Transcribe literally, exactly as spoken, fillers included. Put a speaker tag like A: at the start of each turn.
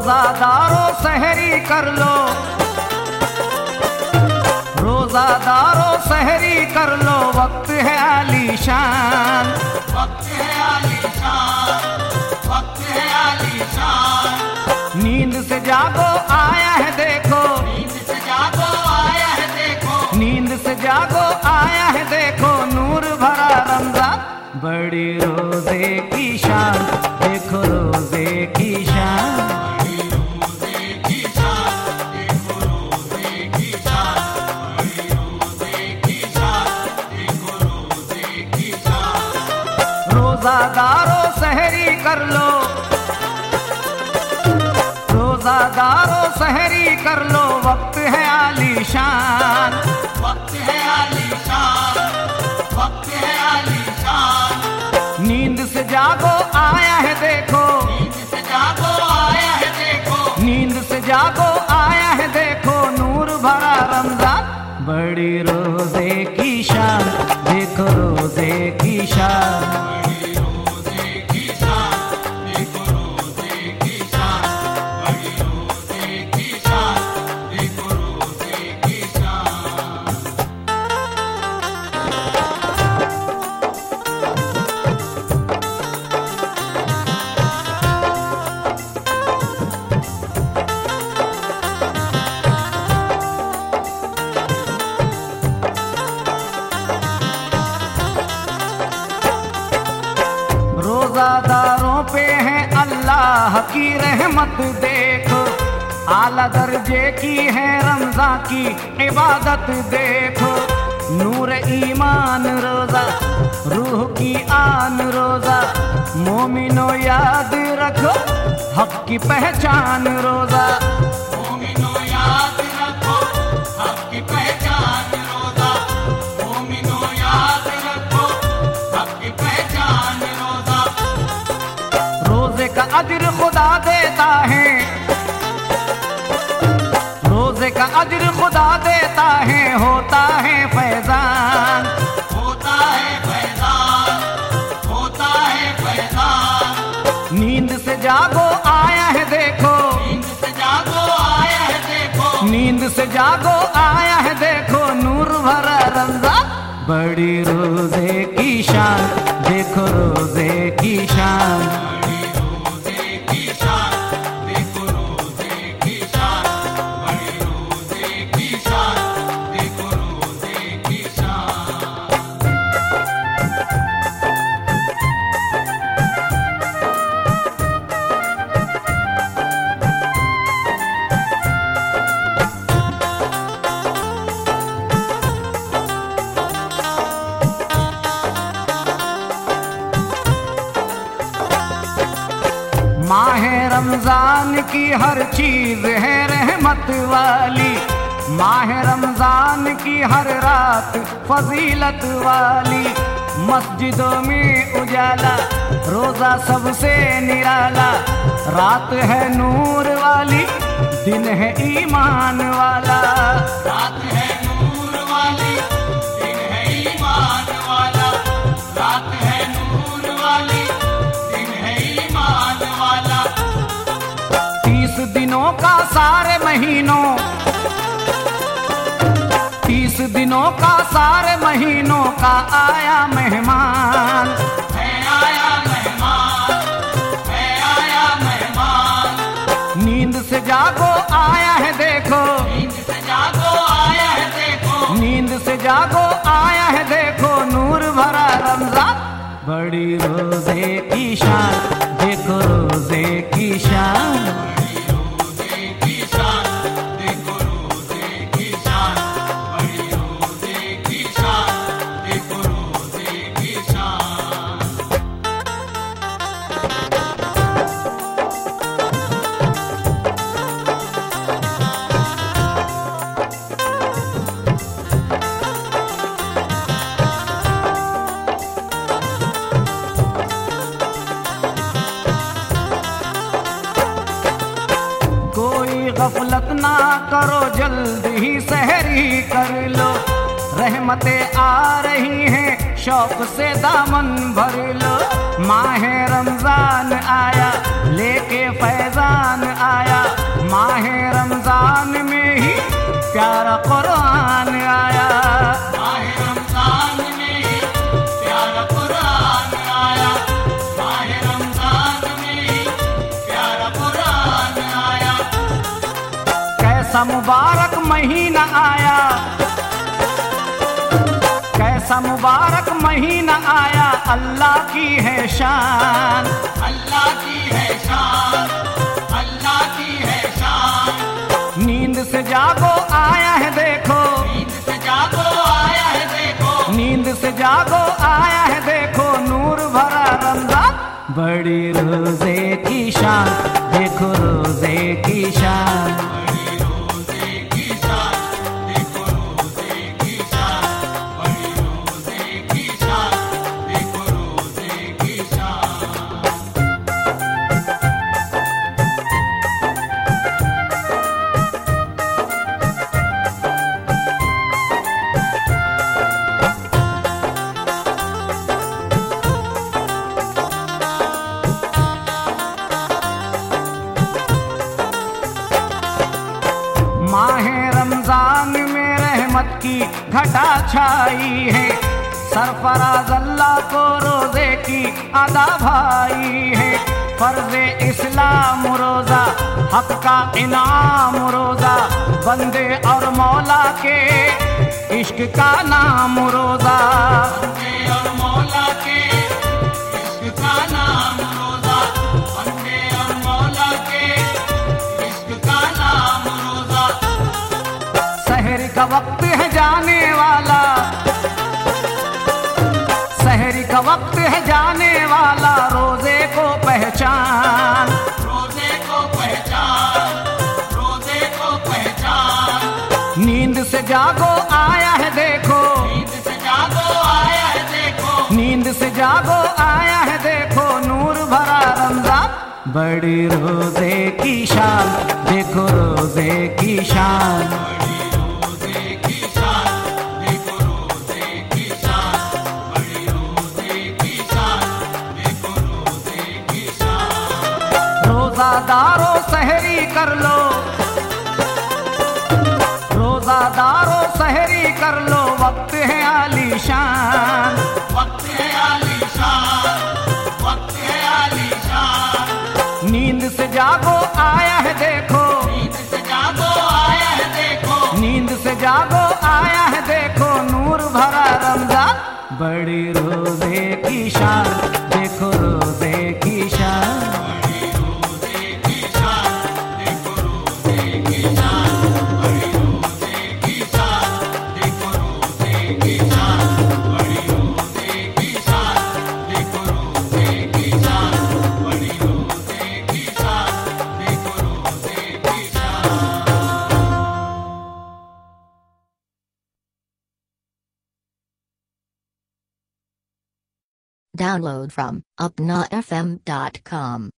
A: रोजादारों सहरी कर लो, रोजादारों सहरी कर लो, वक्त है आलीशान,
B: वक्त है आलीशान, वक्त है आलीशान।
A: नींद से जागो आया है देखो,
B: नींद से जागो आया है देखो,
A: नींद से जागो आया है देखो, नूर भरा रमजान, बड़ी रोजे की शान, देखो रोजे की शान,
B: बड़ी रोजे की शान, देखो रोजे की शान, बड़ी रोजे की शान, देखो रोजे की शान।
A: रोजादारों सहरी कर लो, रोजादारों सहरी कर लो, वक्त है आलीशान,
B: वक्त है आलीशान, वक्त है आलीशान।
A: नींद से जागो आया है देखो,
B: नींद से जागो आया है देखो,
A: नींद से जागो आया है देखो, नूर भरा रमजान, बड़ी रोजे की शान, देखो रोजे की शान,
B: बड़ी रोजे की शान, देखो रोजे की शान, बड़ी रोजे की शान, देखो रोजे की शान।
A: रोजादारों पे है अल्लाह की रहमत देखो, आला दर्जे की है रमजा की इबादत देखो, नूर ईमान रोजा, रूह की आन रोजा, मोमिनो याद रखो हक की पहचान रोजा,
B: मोमिनो याद रखो हक की पहचान रोजा, मोमिनो याद रखो हक की पहचान रोजा।
A: रोजे का अज्र खुदा देता है, रोजे का अज्र खुदा देता है, होता है फैजान,
B: होता है फैजान, होता है फैजान।
A: नींद से जागो आया है देखो,
B: नींद से जागो आया है देखो,
A: नींद से जागो आया है देखो, नूर भरा रमजान, बड़ी रोजे की शान, देखो रोजे की शान,
B: बड़ी रोजे की शान, देखो रोजे की शान, बड़ी रोजे की शान, देखो रोजे की शान।
A: माह रमजान की हर चीज है रहमत वाली, माह रमजान की हर रात फजीलत वाली, मस्जिदों में उजाला रोजा सबसे निराला, रात है नूर वाली दिन है ईमान वाला,
B: रात है नूर वाली दिन है ईमान वाला, रात है नूर वाली दिन है ईमान वाला।
A: तीस दिनों का सारे महीनों, तीस दिनों का सारे महीनों का आया मेहमान,
B: है आया मेहमान, है आया मेहमान।
A: नींद से जागो आया है देखो,
B: नींद से जागो आया है देखो,
A: नींद से जागो आया है देखो, नूर भरा रमजान, बड़ी रोजे की शान, देखो रोजे की शान,
B: बड़ी रोजे की शान, देखो रोजे की शान, बड़ी रोजे की शान, देखो रोजे की शान।
A: रहमतें आ रही हैं, शौक से दामन भर लो। माहे रमजान आया, लेके फैजान आया, माहे रमजान में ही प्यारा कुरान आया।
B: माहे रमजान में ही प्यारा कुरान आया, माहे रमजान में ही प्यारा कुरान आया।
A: कैसा मुबारक महीना आया, कैसा मुबारक महीना आया, अल्लाह की है शान,
B: अल्लाह की है शान, अल्लाह की है शान।
A: नींद से जागो आया है देखो,
B: नींद से जागो आया है देखो,
A: नींद से जागो आया है देखो, नूर भरा रमजान, बड़ी रोजे की शान, देखो रोजे की शान।
B: बड़ी रोजे की शान, देखो रोजे की शान, बड़ी रोजे की शान, देखो रोजे की शान।
A: माहे रमजान में रहमत की घटा छाई है, सरफराज अल्लाह को रोजे की अदा भाई है। फर्ज़े इस्लाम रोजा, हक का इनाम रोजा, बंदे और मौला के इश्क का नाम रोजा।
B: बंदे और मौला के इश्क का नाम रोजा, बंदे और मौला के इश्क का नाम रोजा।
A: सहर का वक्त है जाने वाला, सहर का वक्त है जाने वाला, रोजे को पहचान,
B: रोजे को पहचान, रोजे को पहचान।
A: नींद से जागो आया है देखो,
B: नींद से जागो आया है देखो,
A: नींद से जागो आया है देखो, नूर भरा रमजान, बड़ी रोजे की शान, देखो रोजे की शान।
B: बड़ी रोजे की शान, देखो रोजे की शान, बड़ी रोजे की शान, देखो रोजे की शान।
A: रोजादारो सहरी कर लो, रोजादारो सहरी कर लो, वक्त है आलीशान,
B: वक्त है आलीशान, वक्त है आलीशान।
A: नींद से जागो आया है देखो,
B: नींद से जागो आया है देखो,
A: नींद से जागो आया है देखो, नूर भरा रमजान, बड़ी रोजे की शान, देखो रोजे की शान।
B: बड़ी रोजे की शान, देखो रोजे की शान, बड़ी रोजे की शान, देखो रोजे की शान, बड़ी रोजे की शान, देखो रोजे की शान, बड़ी रोजे की शान, देखो रोजे की शान।
C: Download from upnotfm dot com.